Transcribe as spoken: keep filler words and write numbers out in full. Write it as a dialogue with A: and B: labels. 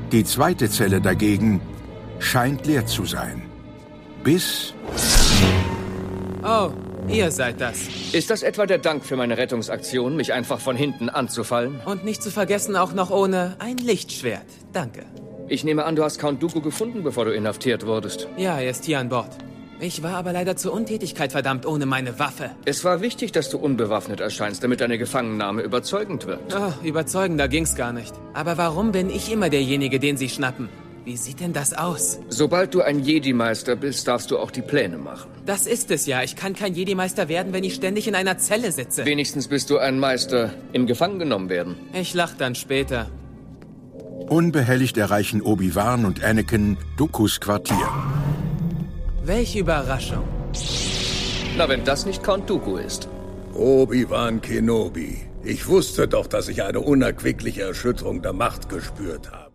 A: Die zweite Zelle dagegen scheint leer zu sein. Bis...
B: Oh, ihr seid das.
C: Ist das etwa der Dank für meine Rettungsaktion, mich einfach von hinten anzufallen?
B: Und nicht zu vergessen auch noch ohne ein Lichtschwert. Danke.
C: Ich nehme an, du hast Count Dooku gefunden, bevor du inhaftiert wurdest.
B: Ja, er ist hier an Bord. Ich war aber leider zur Untätigkeit verdammt ohne meine Waffe.
C: Es war wichtig, dass du unbewaffnet erscheinst, damit deine Gefangennahme überzeugend wird.
B: Oh, überzeugender ging's gar nicht. Aber warum bin ich immer derjenige, den sie schnappen? Wie sieht denn das aus?
C: Sobald du ein Jedi-Meister bist, darfst du auch die Pläne machen.
B: Das ist es ja. Ich kann kein Jedi-Meister werden, wenn ich ständig in einer Zelle sitze.
C: Wenigstens bist du ein Meister im Gefangen genommen werden.
B: Ich lach dann später.
A: Unbehelligt erreichen Obi-Wan und Anakin Dookus Quartier.
B: Welche Überraschung.
C: Na, wenn das nicht Count Dooku ist.
D: Obi-Wan Kenobi. Ich wusste doch, dass ich eine unerquickliche Erschütterung der Macht gespürt habe.